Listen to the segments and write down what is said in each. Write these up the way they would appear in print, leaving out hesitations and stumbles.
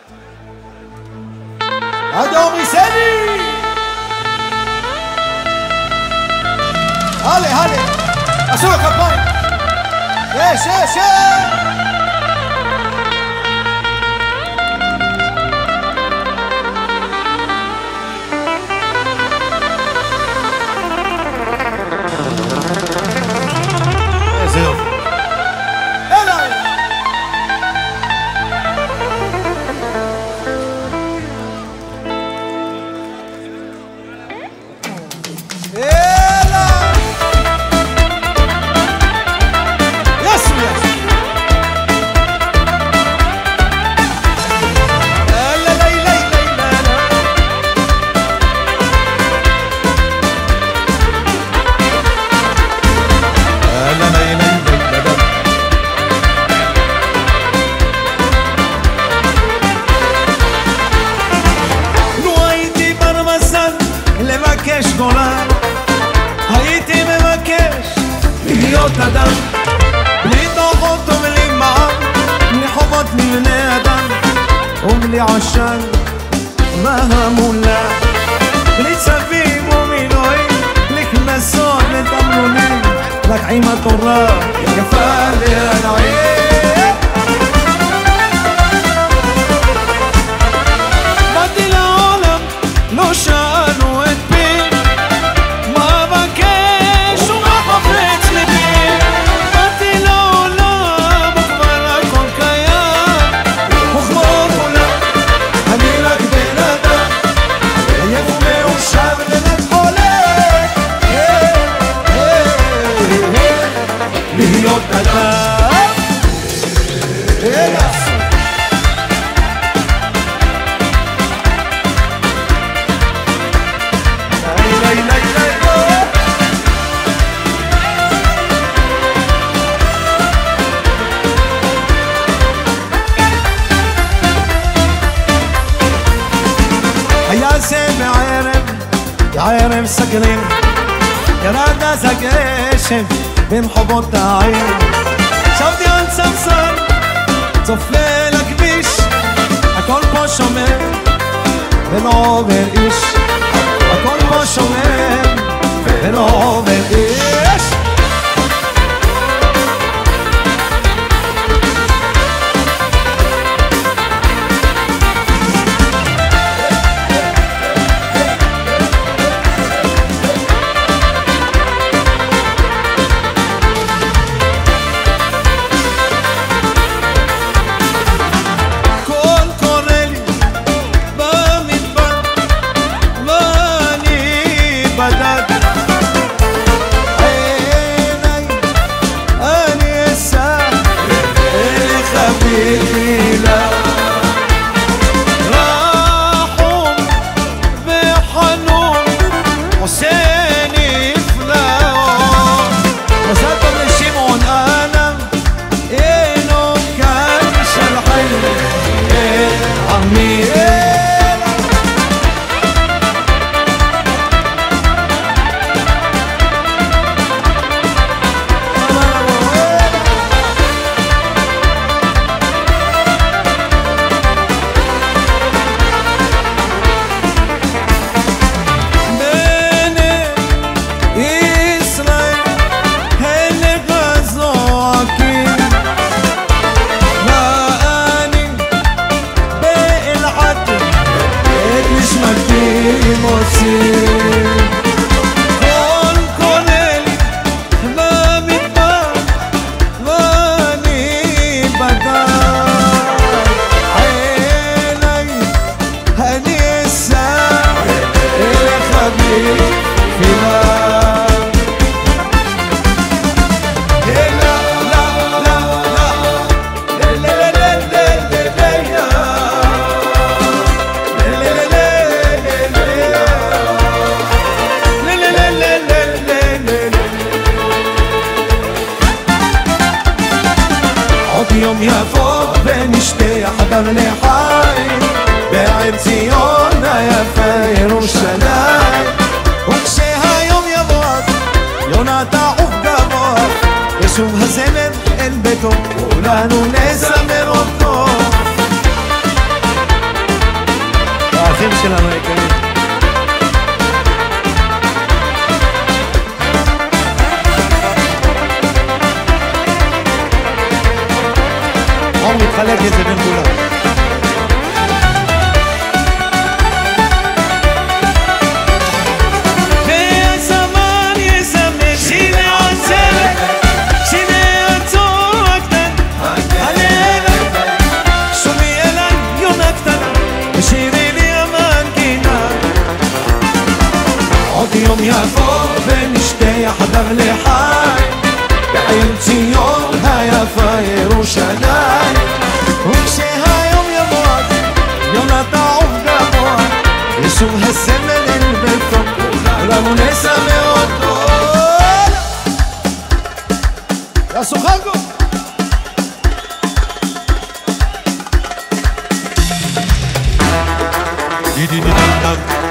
אדומי סני הלאה הלאה עשו הכפיים יש יש יש איזה יופי אליי הייתי מבקש להיות אדם בלי דוחות ובלי מעם, בלי חובות מבני אדם ובלי עשן והמולה, בלי צווים ומינויים, בלי כנסות לתמלולים, רק עם התורה יפה להנעים. באתי לעולם לא שאלו את פי להיות אדם אלא היה זה בערב סגרים ירד אז הגשם בין חובות העיר, שבתי על ספסל צופה לכביש, הכל פה שומר ולא עובר איש, הכל פה שומר ולא עובר איש. האורחים שלנו היקרים. עומר מתחלק את זה בין כולם. יום יבוא ונשתה יחדיו לחי בעיר ציון היפה ירושלים וכשהיום יבוא יונה תעוף גבוה ישוב הסמל אל ביתו כולנו נסמא אותו יעשו חגו דידי דידי דידי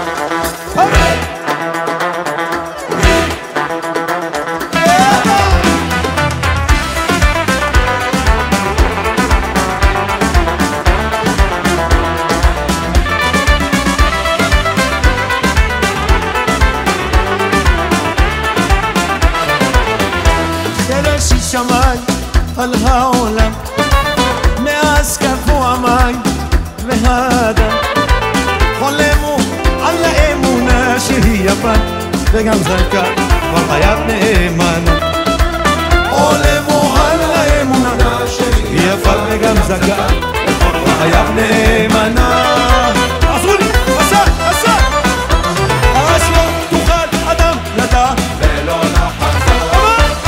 שמיים על העולם מאז קפוא המים והאדם חולמו על האמונה שהיא יפה וגם זרקה כבר חייב נאמנה חולמו על האמונה שהיא יפה וגם זרקה כבר חייב נאמנה עזרו לי, עשה אז לא תוכל אדם לדעת ולא לחזור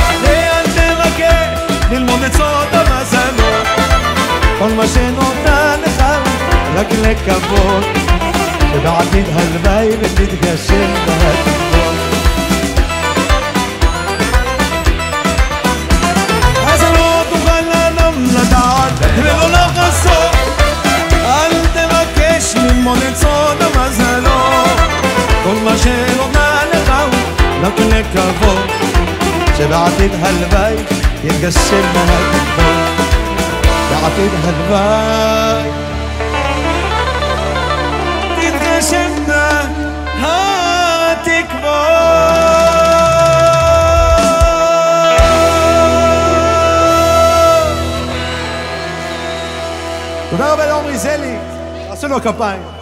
ללמוד את סוד המזלות כל מה שנותן לך רק לקוות שבעתיד הלוואי ותתגשם בהתקוות אז לא תוכל אדם לדעת ולא לחזור אל תבקש ללמוד את סוד המזלות כל מה שנותן לך רק לקוות שבעתיד הלוואי יתגשם מהתקוות בעתיד הלוואי תתגשמנה התקוות. תודה רבה לעומרי זליג, עשו לו כפיים.